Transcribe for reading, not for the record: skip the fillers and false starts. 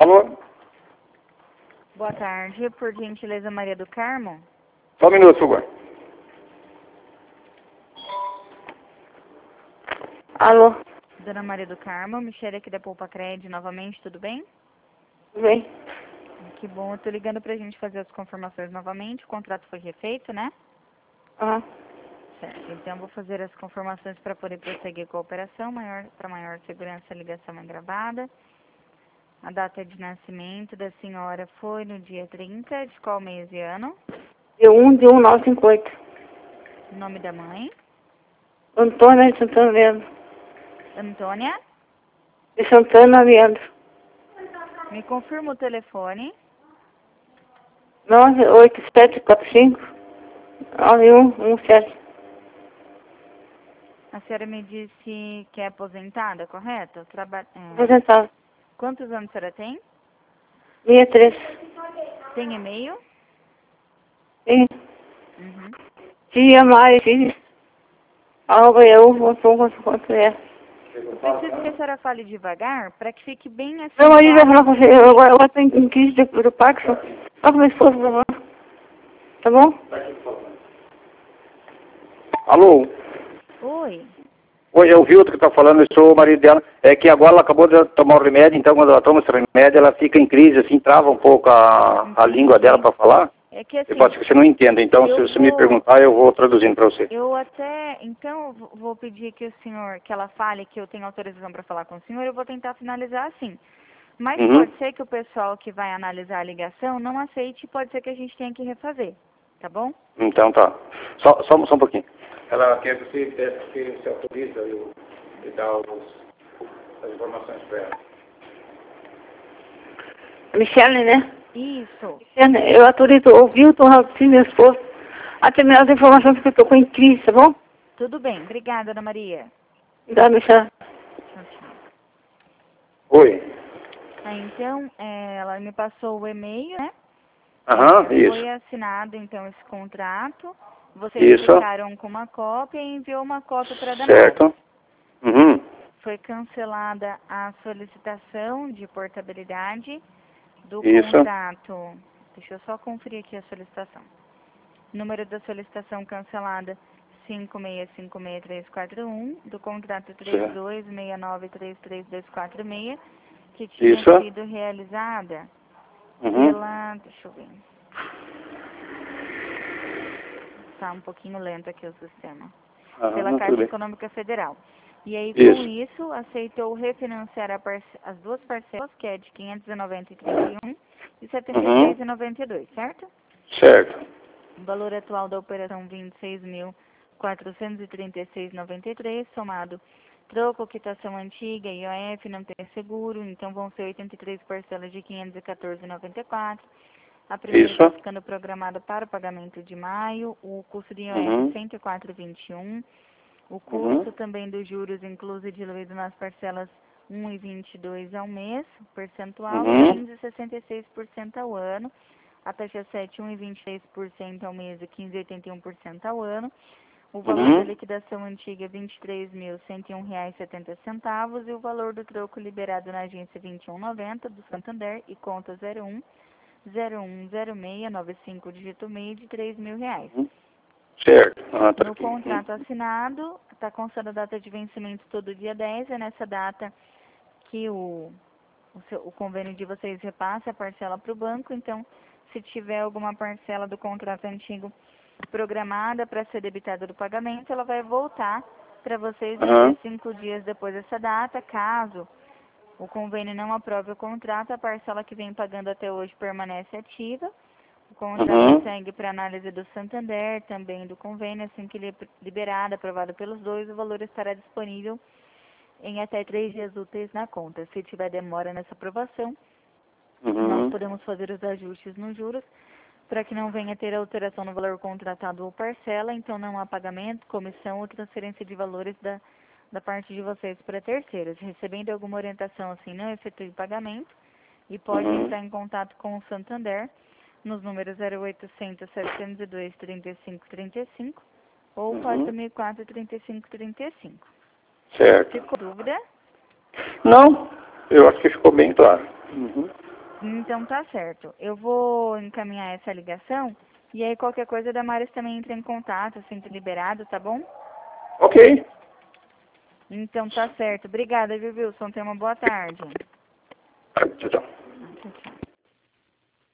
Alô? Boa tarde, por gentileza, Maria do Carmo. Só um minuto, por favor. Alô? Dona Maria do Carmo, Michele aqui da Poupa Cred, novamente, tudo bem? Tudo bem? Que bom, eu tô ligando pra gente fazer as confirmações novamente, o contrato foi refeito, né? Aham. Certo, então vou fazer as confirmações para poder prosseguir com a operação, para maior segurança a ligação é gravada. A data de nascimento da senhora foi no dia 30, de qual mês e ano? Dia 1 de 1958. O nome da mãe? Antônia de Santana Leandro. Antônia? De Santana Leandro. Me confirma o telefone. 98745 9117. A senhora me disse que é aposentada, correto? Aposentado. Quantos anos a senhora tem? 63. Tem e-mail? Sim. Uhum. Tia Mari. Arroba eu.com.br. Preciso que a senhora fale devagar para que fique bem assim. Meu marido vai falar claro. com você. Eu agora tô em crise do Parkinson. Fala com minha esposa, por favor. Tá bom? Alô? Oi. Oi, é o Vilton que tá falando, eu sou o marido dela. É que agora ela acabou de tomar o remédio, então quando ela toma esse remédio, ela fica em crise, assim, trava um pouco a língua dela para falar. É que assim, Eu posso que você não entenda, então se você me perguntar, eu vou traduzindo para você. eu até, então, vou pedir que o senhor, que ela fale que eu tenho autorização para falar com o senhor, eu vou tentar finalizar assim. Mas pode ser que o pessoal que vai analisar a ligação não aceite, pode ser que a gente tenha que refazer, tá bom? Então tá. Só um pouquinho. Ela quer que você se autoriza e dá as informações para ela. Michele, né? Isso. Michele, eu autorizo o Vilton, meu esposo, a terminar as informações que eu estou com crise, tá bom? Tudo bem. Obrigada, Ana Maria. Dá, Michele. Tchau, tchau. Oi. Então, ela me passou o e-mail, né? Aham, isso. Foi assinado, então, esse contrato. Vocês Isso. ficaram com uma cópia e enviou uma cópia para a Damares. Certo. Uhum. Foi cancelada a solicitação de portabilidade do Isso. contrato. Deixa eu só conferir aqui a solicitação. Número da solicitação cancelada 5656341, do contrato 3269333246, que tinha Isso. sido realizada Uhum. pela... Deixa eu ver. Tá um pouquinho lento aqui o sistema. Pela Aham, tudo Caixa bem. Econômica Federal. E aí, com Isso. isso, aceitou refinanciar as duas parcelas, que é de 590,31 e 73,92, certo? Certo. O valor atual da operação 26.436,93, somado troco, quitação antiga, IOF, não tem seguro, então vão ser 83 parcelas de 514,94. A primeira Isso. está ficando programada para o pagamento de maio, o custo de IOF Uhum. 104,21. O custo também dos juros incluso e diluído nas parcelas 1,22 ao mês, percentual, 15,66% ao ano. A taxa 7, 1,26% ao mês e 15,81% ao ano. O valor da liquidação antiga é R$ 23.101,70 e o valor do troco liberado na agência 2190 do Santander e conta 010695 dígito meio de R$ 3.000. Certo. Ah, tá No aqui. contrato assinado, está constando a data de vencimento todo dia 10, é nessa data que o convênio de vocês repassa a parcela para o banco, então, se tiver alguma parcela do contrato antigo programada para ser debitada do pagamento, ela vai voltar para vocês até 5 dias depois dessa data. Caso o convênio não aprove o contrato, a parcela que vem pagando até hoje permanece ativa. O contrato segue para análise do Santander, também do convênio, assim que ele é liberado, aprovado pelos dois, o valor estará disponível em até 3 dias úteis na conta. Se tiver demora nessa aprovação, nós podemos fazer os ajustes nos juros para que não venha ter alteração no valor contratado ou parcela, então não há pagamento, comissão ou transferência de valores da parte de vocês para terceiros. Recebendo alguma orientação assim, não efetue pagamento e pode entrar em contato com o Santander nos números 0800 702 3535 ou 4004 3535. Certo. Ficou dúvida? Não, eu acho que ficou bem claro. Então tá certo. Eu vou encaminhar essa ligação e aí qualquer coisa a Damares também entra em contato, sempre liberado, tá bom? Ok. Então tá certo. Obrigada, viu, Wilson? Tenha uma boa tarde. Tchau, tchau. Tchau, tchau.